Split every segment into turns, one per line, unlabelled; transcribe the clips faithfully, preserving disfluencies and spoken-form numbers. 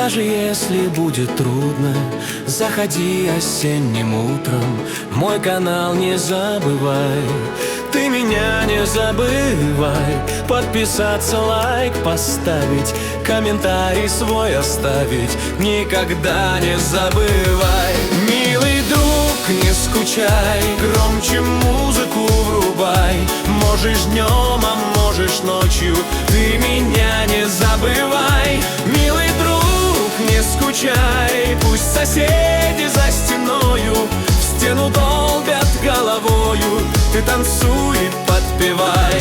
Даже если будет трудно, заходи осенним утром. Мой канал не забывай, ты меня не забывай. Подписаться, лайк поставить, комментарий свой оставить. Никогда не забывай. Милый друг, не скучай, громче музыку врубай. Можешь днем, а можешь ночью, ты меня не забывай. Милый друг, не скучай, пусть соседи за стеною в стену долбят головою, ты танцуй и подпевай.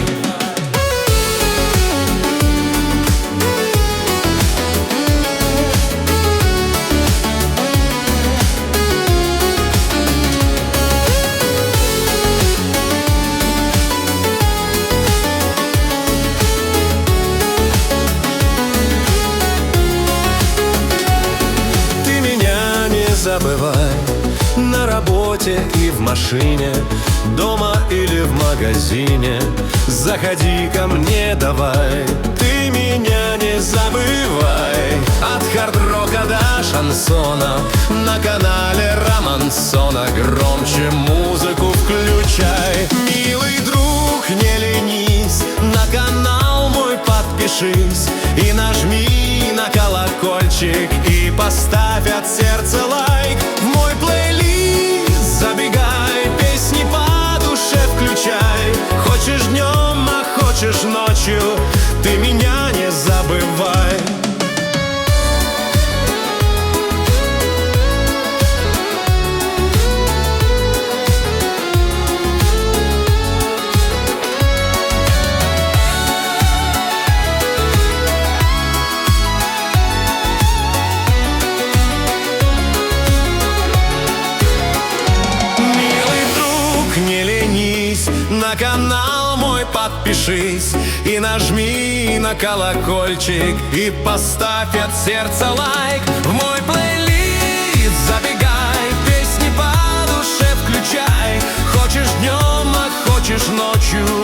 Забывай на работе и в машине, дома или в магазине. Заходи ко мне давай, ты меня не забывай. От хард-рока до шансона на канале Романсона громче музыку включай. Милый друг, не ленись, на канал мой подпишись и нажми на колокольчик и поставь от сердца лайк. В мой плейлист забегай, песни по душе включай. Хочешь днем, а хочешь ночью, ты меня не забывай. На канал мой подпишись и нажми на колокольчик и поставь от сердца лайк. В мой плейлист забегай, песни по душе включай. Хочешь днем, а хочешь ночью,